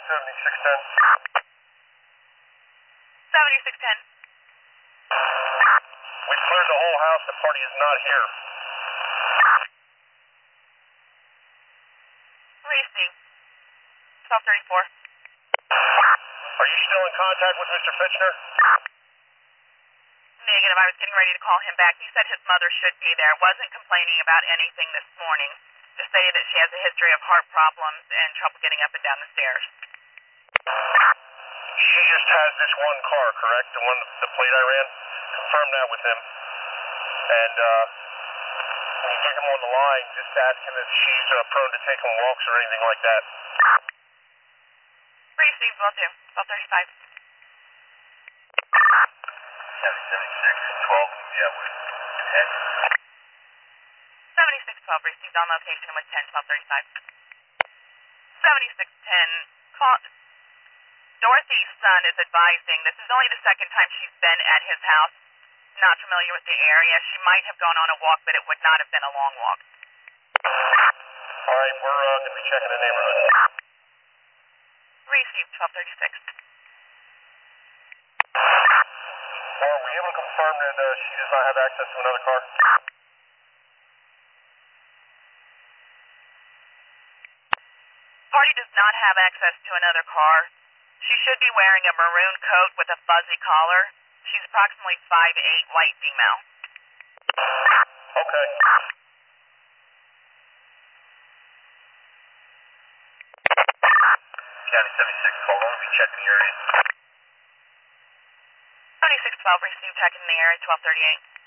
7610. 7610. We cleared the whole house. The party is not here. Received. 1234. Are you still in contact with Mr. Fitchner? Negative. I was getting ready to call him back. He said his mother should be there. Wasn't complaining about anything this morning. Just saying that she has a history of heart problems and trouble getting up and down the stairs. She just has this one car, correct? The plate I ran? Confirm that with him. And when you get him on the line, just ask him if she's prone to taking walks or anything like that. Received. Will do. 1235. 7612. Yeah, with 10. 7612. Received on location with 10-1235. 7610. Call. Dorothy's son is advising this is only the second time she's been at his house. Not familiar with the area. She might have gone on a walk, but it would not have been a long walk. All right, we're going to be checking the neighborhood. Received. 1236. Are we able to confirm that she does not have access to another car? Party does not have access to another car. She should be wearing a maroon coat with a fuzzy collar. She's approximately 5'8", white female. Okay. County 7612, I'm going to be checking the area. 7612, received, checking the area, 1238.